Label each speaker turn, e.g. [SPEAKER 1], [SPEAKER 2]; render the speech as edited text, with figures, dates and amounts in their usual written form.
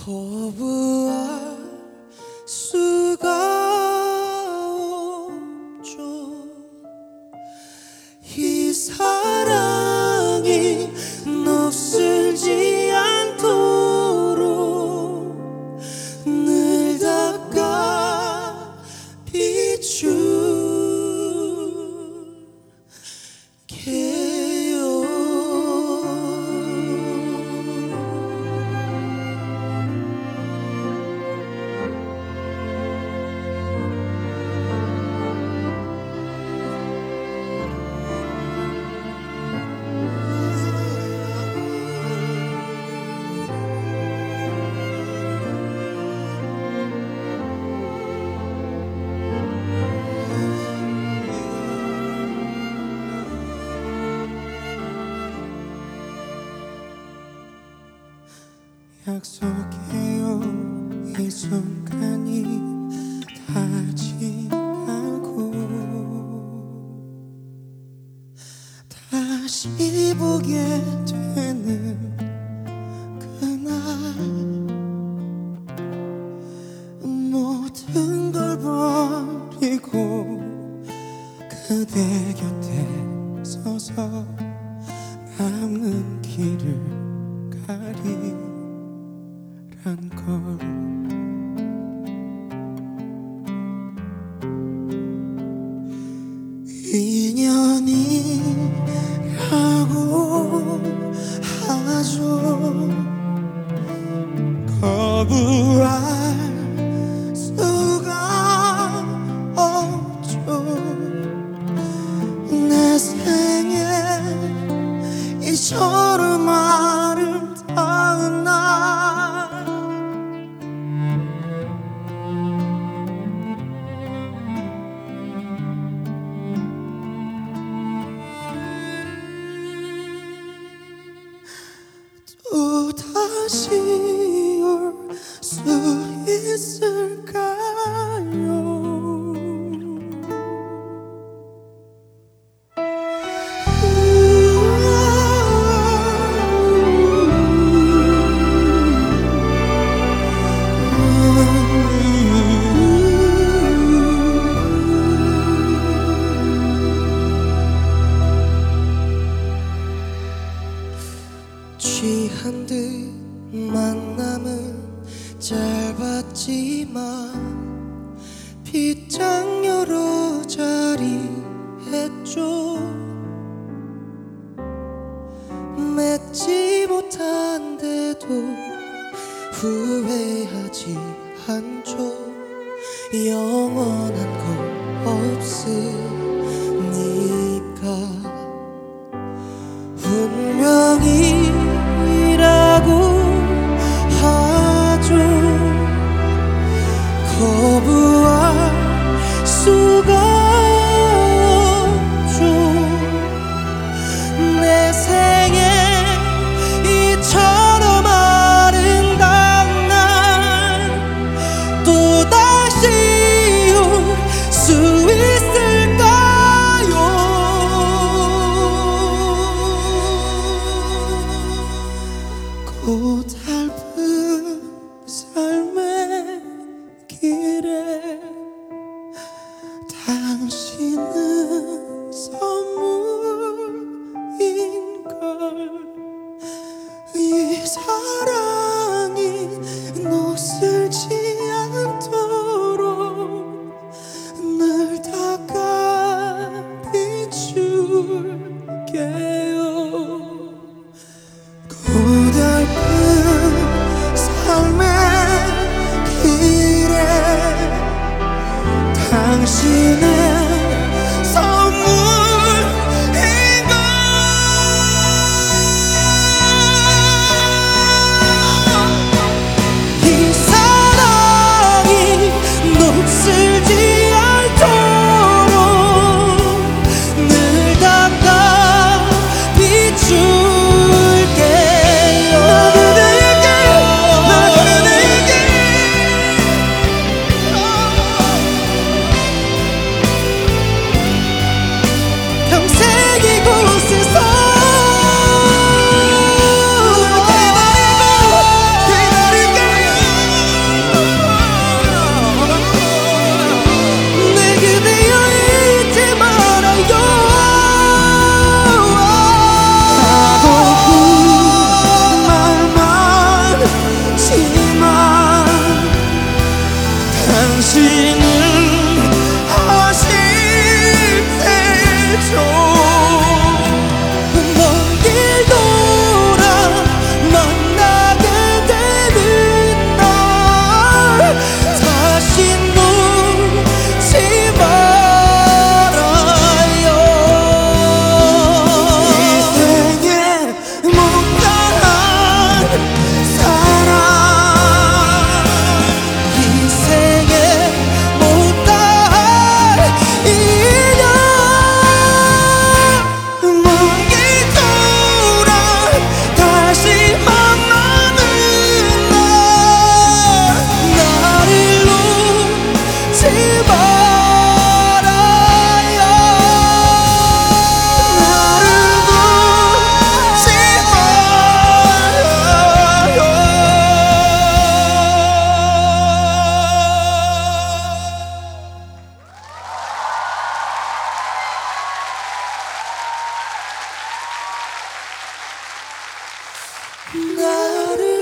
[SPEAKER 1] 거부할 수가 없죠. 이 사랑이 녹슬지 않도록 늘 닦아 비출게요. 약속해요. 이 순간이 다 지나고 다시 보게 되는 그날 모든 걸 버리고 그대 곁에 서서 남은 길을 가리란 걸. 인연이라고 하죠. 거부할 수가 없죠. 내 생에 이처럼 아름다운 날 또 다시 올 수 있을까요? 취한 듯 만남은 짧았지만 빗장 여러 자리 했죠. 맺지 못한데도 후회하지 않죠. 영원한 건 없으니까. 운명이라고 하죠. 거부할 수가 없죠. 내 생에 이처럼 아름다운 날 또다시 올 수 있을까요? 고달픈 삶의 길에 당신은 선물인걸. 이 사랑이 녹슬지 않도록 늘 닦아 비출게요. 고달픈 삶의 길에 당신은 선물인걸. 나를